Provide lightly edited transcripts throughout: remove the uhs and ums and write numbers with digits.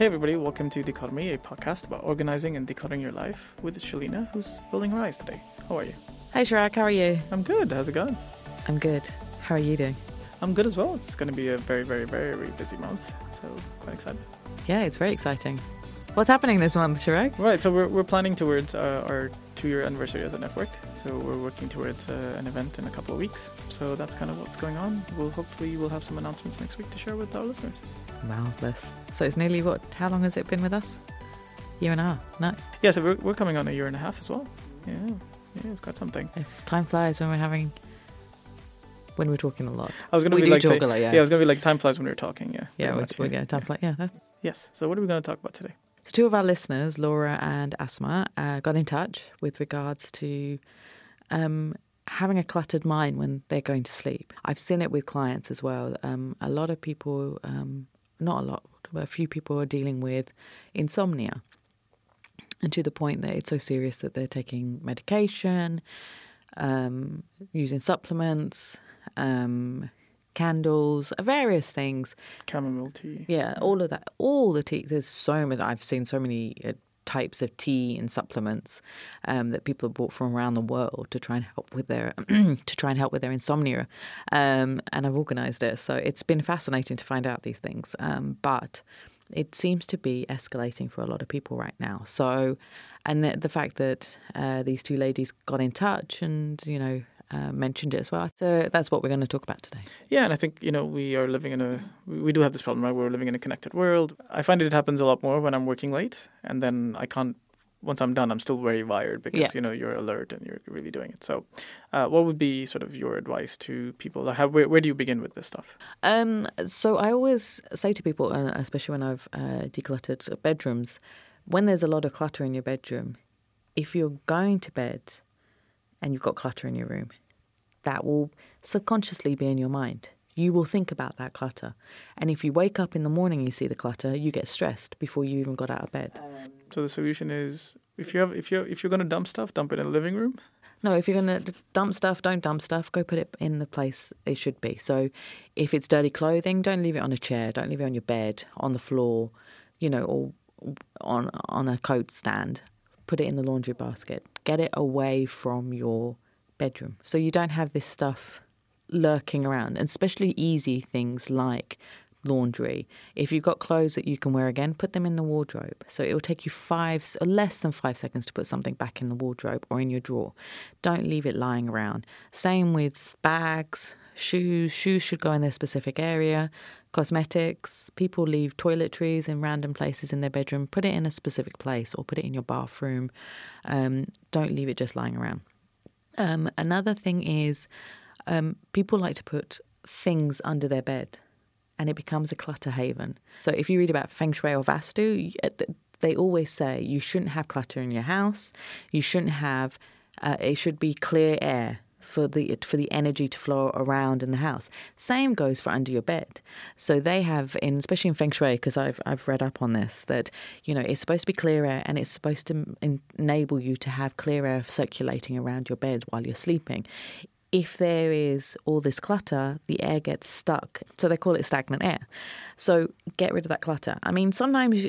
Hey everybody, welcome to Declutter Me, a podcast about organizing and decluttering your life with Shalina, who's building her eyes today. How are you? Hey Chirag, how are you? I'm good. How's it going? I'm good. How are you doing? I'm good as well. It's going to be a very, very, very busy month, so quite excited. Yeah, it's very exciting. What's happening this month, Chirag? Right, so we're planning towards our 2-year anniversary as a network. So we're working towards an event in a couple of weeks. So that's kind of what's going on. Hopefully we'll have some announcements next week to share with our listeners. Marvellous. So it's nearly how long has it been with us? Year and a half? No? Yeah, so we're coming on a year and a half as well. Yeah, it's quite something. Time flies when we're talking a lot. I was going to be like talk a lot, yeah. Yeah, I was going to be like time flies when we were talking, yeah. Yeah, time flies, yeah. Yes, so what are we going to talk about today? So two of our listeners, Laura and Asma, got in touch with regards to having a cluttered mind when they're going to sleep. I've seen it with clients as well. A lot of people, not a lot, but a few people are dealing with insomnia. And to the point that it's so serious that they're taking medication, using supplements, candles, various things. Chamomile tea. Yeah, all of that. All the tea. There's so many. I've seen so many types of tea and supplements that people have bought from around the world to try and help with their insomnia. And I've organised it, so it's been fascinating to find out these things. But it seems to be escalating for a lot of people right now. So, and the fact that these two ladies got in touch and mentioned it as well. So that's what we're going to talk about today. Yeah, and I think, we are living we do have this problem, right? We're living in a connected world. I find it happens a lot more when I'm working late, and then once I'm done, I'm still very wired because, you're alert and you're really doing it. So what would be sort of your advice to people? Where do you begin with this stuff? So I always say to people, especially when I've decluttered bedrooms, when there's a lot of clutter in your bedroom, if you're going to bed and you've got clutter in your room, that will subconsciously be in your mind. You will think about that clutter. And if you wake up in the morning and you see the clutter, you get stressed before you even got out of bed. So the solution is, if you're going to dump stuff, dump it in the living room? No, if you're going to dump stuff, don't dump stuff. Go put it in the place it should be. So if it's dirty clothing, don't leave it on a chair. Don't leave it on your bed, on the floor, or on a coat stand. Put it in the laundry basket. Get it away from your bedroom so you don't have this stuff lurking around, and especially easy things like laundry. If you've got clothes that you can wear again, put them in the wardrobe. So it will take you less than 5 seconds to put something back in the wardrobe or in your drawer. Don't leave it lying around. Same with bags, shoes. Shoes should go in their specific area. Cosmetics. People leave toiletries in random places in their bedroom. Put it in a specific place or put it in your bathroom. Don't leave it just lying around. Another thing is people like to put things under their bed and it becomes a clutter haven. So if you read about Feng Shui or Vastu, they always say you shouldn't have clutter in your house. You shouldn't have, it should be clear air for the energy to flow around in the house. Same goes for under your bed. So they have, especially in Feng Shui, because I've read up on this, that it's supposed to be clear air and it's supposed to enable you to have clear air circulating around your bed while you're sleeping. If there is all this clutter, the air gets stuck. So they call it stagnant air. So get rid of that clutter. I mean, sometimes,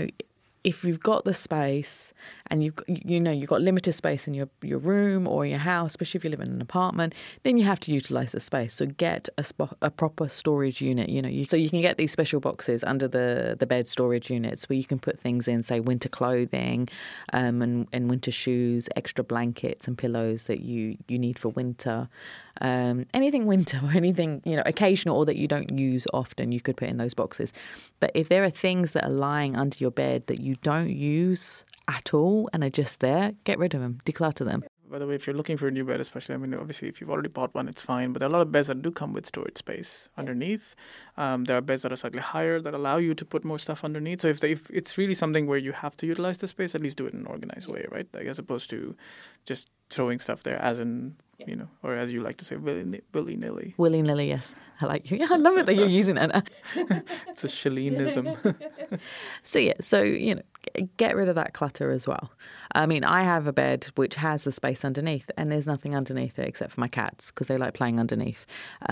if you've got the space and you've got limited space in your room or your house, especially if you live in an apartment, then you have to utilize the space. So get a proper storage unit. So you can get these special boxes under the bed storage units where you can put things in, say winter clothing, and winter shoes, extra blankets and pillows that you need for winter. Anything winter or anything occasional or that you don't use often, you could put in those boxes. But if there are things that are lying under your bed that you don't use at all and are just there, get rid of them, declutter them. By the way, if you're looking for a new bed, especially, obviously, if you've already bought one, it's fine. But there are a lot of beds that do come with storage space underneath. There are beds that are slightly higher that allow you to put more stuff underneath. So if it's really something where you have to utilize the space, at least do it in an organized way, right? Like, as opposed to just throwing stuff there as in, or as you like to say, willy-nilly. Willy-nilly, yes. I like you. Yeah, I love it that you're using that. It's a Shalinism. So get rid of that clutter as well. I mean, I have a bed which has the space underneath, and there's nothing underneath it except for my cats because they like playing underneath.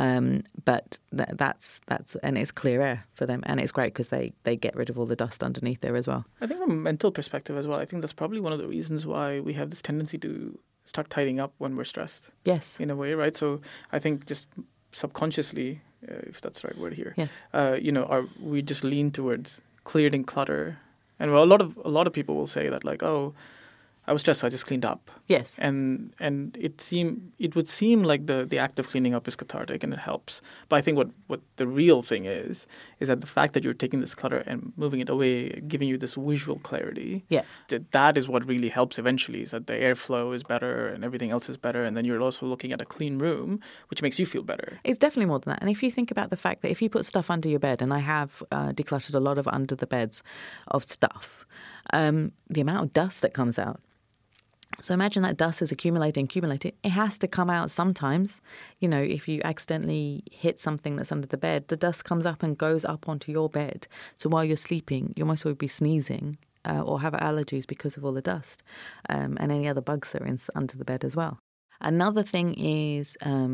But that's and it's clear air for them, and it's great because they get rid of all the dust underneath there as well. I think from a mental perspective as well, I think that's probably one of the reasons why we have this tendency to start tidying up when we're stressed. Yes. In a way, right? So I think just subconsciously, if that's the right word here, we just lean towards clearing clutter. And a lot of people will say that, like, oh, I was stressed, so I just cleaned up. Yes. And it would seem like the act of cleaning up is cathartic and it helps. But I think what the real thing is that the fact that you're taking this clutter and moving it away, giving you this visual clarity, that is what really helps eventually, is that the airflow is better and everything else is better. And then you're also looking at a clean room, which makes you feel better. It's definitely more than that. And if you think about the fact that if you put stuff under your bed, and I have decluttered a lot of under the beds of stuff, the amount of dust that comes out. So imagine that dust is accumulating. It has to come out sometimes. You know, if you accidentally hit something that's under the bed, the dust comes up and goes up onto your bed. So while you're sleeping, you might always be sneezing or have allergies because of all the dust and any other bugs that are under the bed as well. Another thing is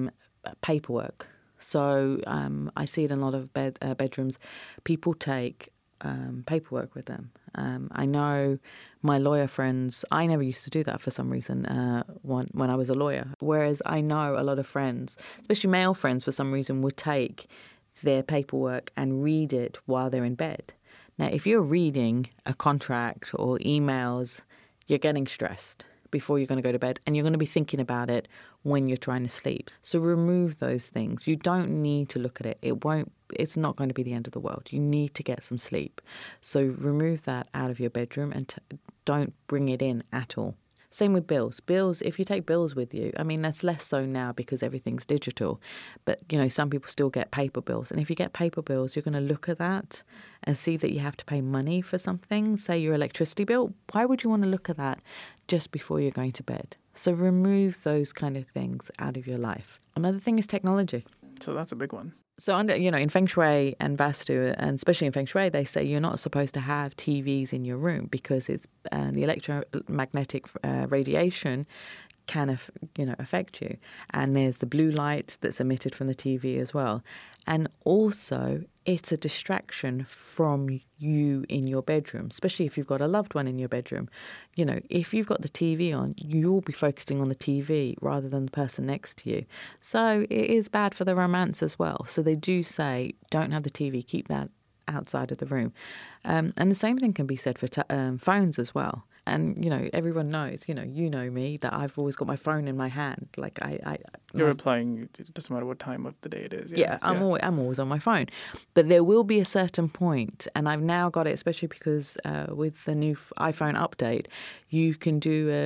paperwork. So I see it in a lot of bedrooms. People take paperwork with them. I know my lawyer friends, I never used to do that for some reason when I was a lawyer. Whereas I know a lot of friends, especially male friends for some reason, would take their paperwork and read it while they're in bed. Now, if you're reading a contract or emails, you're getting stressed before you're going to go to bed, and you're going to be thinking about it when you're trying to sleep. So remove those things. You don't need to look at it. It's not going to be the end of the world. You need to get some sleep. So remove that out of your bedroom and don't bring it in at all. Same with bills. Bills, if you take bills with you, I mean, that's less so now because everything's digital. But, you know, some people still get paper bills. And if you get paper bills, you're going to look at that and see that you have to pay money for something, say your electricity bill. Why would you want to look at that just before you're going to bed? So remove those kind of things out of your life. Another thing is technology. So that's a big one. So in Feng Shui and Vastu, and especially in Feng Shui, they say you're not supposed to have TVs in your room because it's the electromagnetic radiation can affect you. And there's the blue light that's emitted from the TV as well. And also, it's a distraction from you in your bedroom, especially if you've got a loved one in your bedroom. You know, if you've got the TV on, you'll be focusing on the TV rather than the person next to you. So it is bad for the romance as well. So they do say, don't have the TV, keep that outside of the room. And the same thing can be said for phones as well. And, you know, everyone knows, you know me, that I've always got my phone in my hand. Like You're replying, it doesn't matter what time of the day it is. Yeah, I'm always on my phone. But there will be a certain point, and I've now got it, especially because with the new iPhone update, you can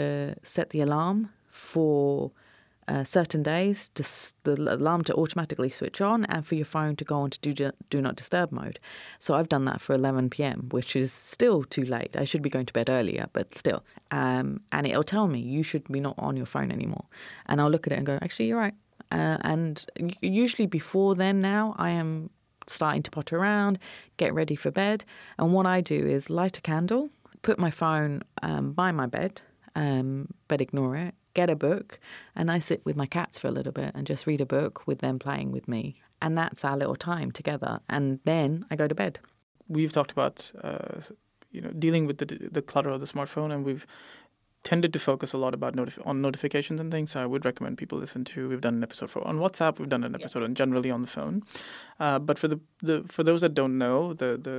set the alarm for certain days, the alarm to automatically switch on and for your phone to go on to do not disturb mode. So I've done that for 11 p.m, which is still too late. I should be going to bed earlier, but still. And it'll tell me you should be not on your phone anymore. And I'll look at it and go, actually, you're right. And usually before then now, I am starting to potter around, get ready for bed. And what I do is light a candle, put my phone by my bed, but ignore it. Get a book, and I sit with my cats for a little bit and just read a book with them playing with me. And that's our little time together. And then I go to bed. We've talked about, dealing with the clutter of the smartphone, and we've tended to focus a lot about on notifications and things. So I would recommend people listen to. We've done an episode on WhatsApp. We've done an episode on generally on the phone. But for for those that don't know,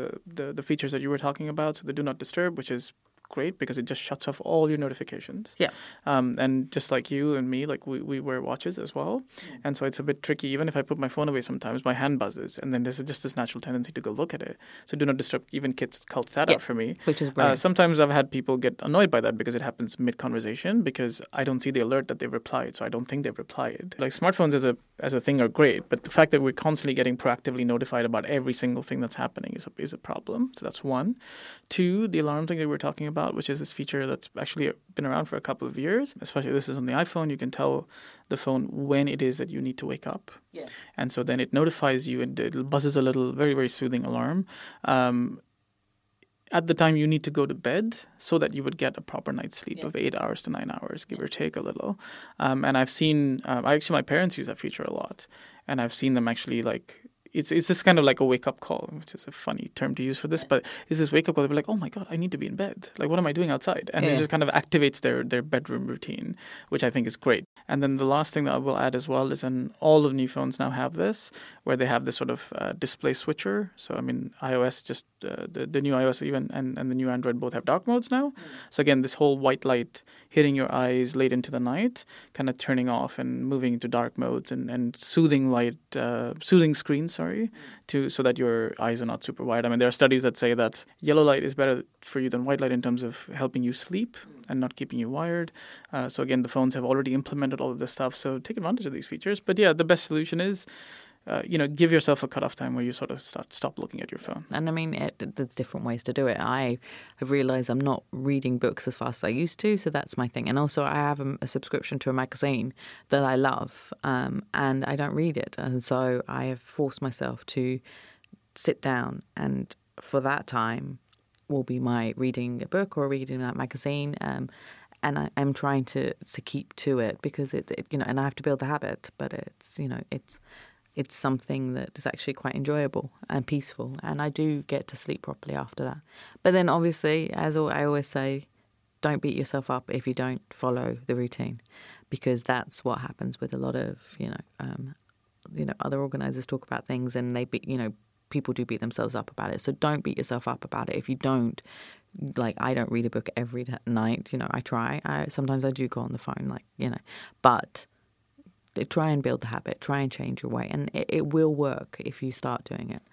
the features that you were talking about, so the Do Not Disturb, which is great because it just shuts off all your notifications. Yeah. And just like you and me, like we wear watches as well. And so it's a bit tricky. Even if I put my phone away sometimes, my hand buzzes. And then there's just this natural tendency to go look at it. So Do Not Disturb even cuts that out for me. Which is brilliant. Sometimes I've had people get annoyed by that because it happens mid-conversation because I don't see the alert that they've replied. So I don't think they've replied. Like smartphones as a thing are great. But the fact that we're constantly getting proactively notified about every single thing that's happening is a problem. So that's one. Two, the alarm thing that we're talking about, which is this feature that's actually been around for a couple of years. Especially this is on the iPhone. You can tell the phone when it is that you need to wake up. Yeah. And so then it notifies you and it buzzes a little, very, very soothing alarm. at the time you need to go to bed so that you would get a proper night's sleep of 8 hours to 9 hours, give or take a little. And I've seen, my parents use that feature a lot, and I've seen them actually like, it's this kind of like a wake-up call, which is a funny term to use for this, but it's this wake-up call. They're like, oh my God, I need to be in bed. Like, what am I doing outside? And it just kind of activates their bedroom routine, which I think is great. And then the last thing that I will add as well is, and all of new phones now have this, where they have this sort of display switcher. So, I mean, iOS, just the new iOS even and the new Android both have dark modes now. So, again, this whole white light hitting your eyes late into the night, kind of turning off and moving into dark modes and soothing light, soothing screens, so that your eyes are not super wide. I mean, there are studies that say that yellow light is better for you than white light in terms of helping you sleep and not keeping you wired. So again, the phones have already implemented all of this stuff. So take advantage of these features. But yeah, the best solution is, give yourself a cutoff time where you sort of stop looking at your phone. And I mean, there's different ways to do it. I have realised I'm not reading books as fast as I used to, so that's my thing. And also I have a subscription to a magazine that I love, and I don't read it. And so I have forced myself to sit down, and for that time will be my reading a book or reading that magazine. And I'm trying to keep to it because it and I have to build the habit, but it's something that is actually quite enjoyable and peaceful, and I do get to sleep properly after that. But then obviously, as I always say, don't beat yourself up if you don't follow the routine, because that's what happens with a lot of, other organisers talk about things and people do beat themselves up about it. So don't beat yourself up about it if you don't. Like, I don't read a book every night. I try. Sometimes I do go on the phone, but try and build the habit, try and change your way, and it will work if you start doing it.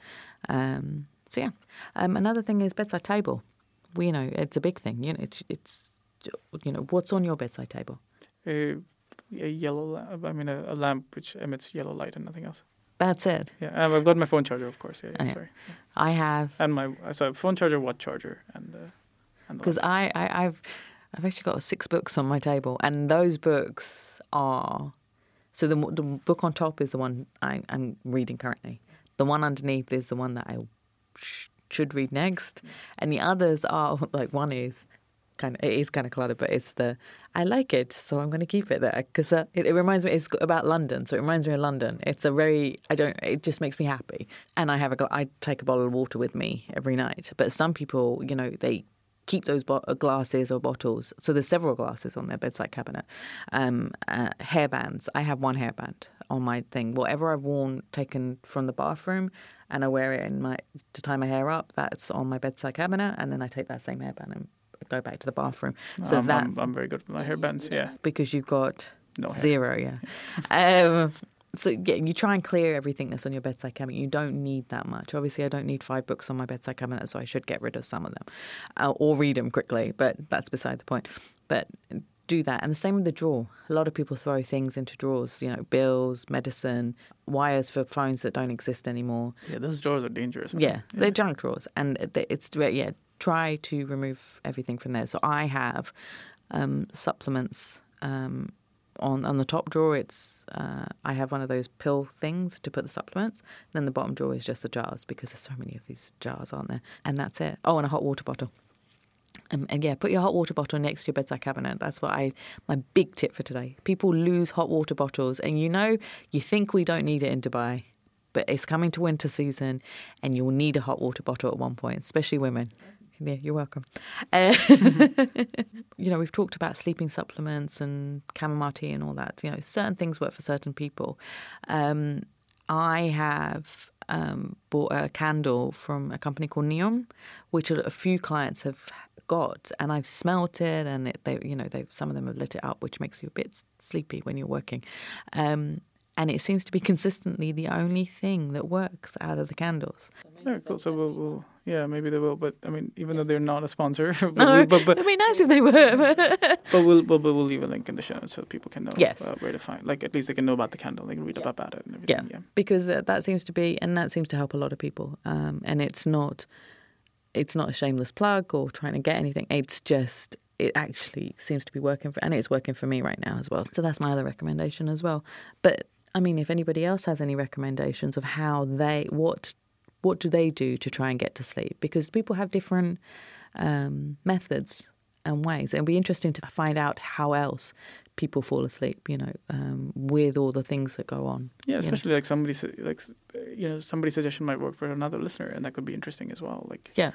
Another thing is bedside table. It's a big thing. It's what's on your bedside table? A yellow lamp. I mean, a lamp which emits yellow light and nothing else. That's it. Yeah, I've got my phone charger, of course. Yeah, okay. Sorry. Yeah. I have. And my phone charger, watch charger, and because I've actually got 6 books on my table, and those books are. So the book on top is the one I'm reading currently. The one underneath is the one that I should read next, and the others are like, one is kind of cluttered, but it's I like it, so I'm going to keep it there because it reminds me. It's about London, so it reminds me of London. It's it just makes me happy, and I take a bottle of water with me every night. But some people, they keep those glasses or bottles. So there's several glasses on their bedside cabinet. Hairbands. I have one hairband on my thing. Whatever I've taken from the bathroom, and I wear it to tie my hair up, that's on my bedside cabinet, and then I take that same hairband and go back to the bathroom. So I'm very good with my hairbands, yeah. Because you've got no hair. 0, yeah. So yeah, you try and clear everything that's on your bedside cabinet. You don't need that much. Obviously, I don't need 5 books on my bedside cabinet, so I should get rid of some of them or read them quickly. But that's beside the point. But do that. And the same with the drawer. A lot of people throw things into drawers, bills, medicine, wires for phones that don't exist anymore. Yeah, those drawers are dangerous. Yeah, they're junk drawers. And try to remove everything from there. So I have supplements. On the top drawer, I have one of those pill things to put the supplements. Then the bottom drawer is just the jars, because there's so many of these jars, aren't there? And that's it. Oh, and a hot water bottle. And yeah, put your hot water bottle next to your bedside cabinet. That's my big tip for today. People lose hot water bottles, and you think we don't need it in Dubai, but it's coming to winter season, and you'll need a hot water bottle at one point, especially women. Yeah, you're welcome. We've talked about sleeping supplements and chamomile tea and all that. Certain things work for certain people. I have bought a candle from a company called Neon, which a few clients have got, and I've smelt it, and some of them have lit it up, which makes you a bit sleepy when you're working. And it seems to be consistently the only thing that works out of the candles. Very cool. So we'll maybe they will. But I mean, even though they're not a sponsor, it'd be nice if they were. but we'll leave a link in the show notes so people can know where to find. Like, at least they can know about the candle. They can read up about it and everything. Yeah, because that seems to help a lot of people. And it's not a shameless plug or trying to get anything. It's just. It actually seems to be working, and it's working for me right now as well. So that's my other recommendation as well. But I mean, if anybody else has any recommendations of what what do they do to try and get to sleep? Because people have different methods and ways. It'll be interesting to find out how else people fall asleep, with all the things that go on. Yeah, especially like somebody's suggestion might work for another listener, and that could be interesting as well. Like, yeah.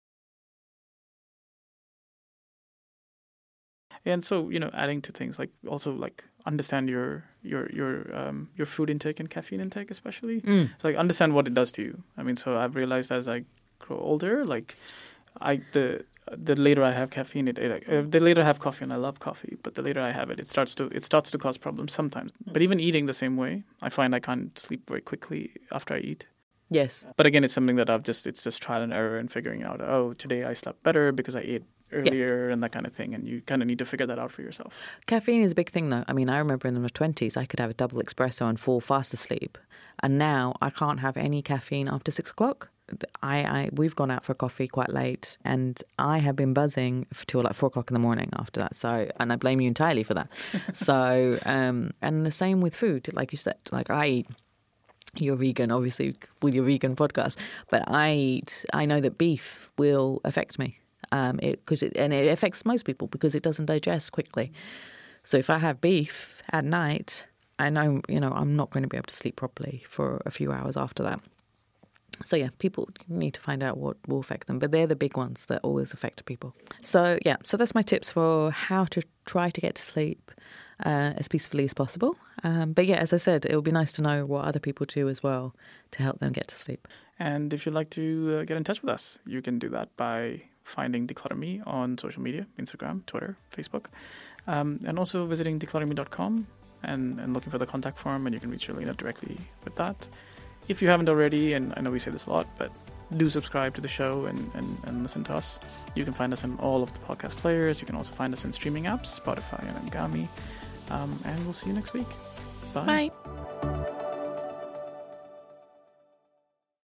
And so, adding to things like also like understand your food intake and caffeine intake, especially. So like understand what it does to you. I mean, so I've realized as I grow older, like the later I have caffeine, the later I have coffee, and I love coffee, but the later I have it, it starts to cause problems sometimes. But even eating the same way, I find I can't sleep very quickly after I eat. Yes. But again, it's something that it's just trial and error and figuring out, today I slept better because I ate earlier and that kind of thing, and you kind of need to figure that out for yourself. Caffeine is a big thing though. I mean, I remember in my 20s I could have a double espresso and fall fast asleep, and now I can't have any caffeine after 6 o'clock. We've gone out for coffee quite late, and I have been buzzing till like 4 o'clock in the morning after that. So, and I blame you entirely for that. So, and the same with food, like you said. Like you're vegan, obviously, with your vegan podcast, but I know that beef will affect me. It affects most people because it doesn't digest quickly. So if I have beef at night, I know, I'm not going to be able to sleep properly for a few hours after that. So yeah, people need to find out what will affect them, but they're the big ones that always affect people. So yeah, so that's my tips for how to try to get to sleep as peacefully as possible. But yeah, as I said, it would be nice to know what other people do as well to help them get to sleep. And if you'd like to get in touch with us, you can do that by finding Declutter Me on social media, Instagram, Twitter, Facebook, and also visiting declutterme.com and looking for the contact form, and you can reach Sherlina directly with that. If you haven't already, and I know we say this a lot, but do subscribe to the show and listen to us. You can find us in all of the podcast players. You can also find us in streaming apps, Spotify and Angami. And we'll see you next week. Bye. Bye.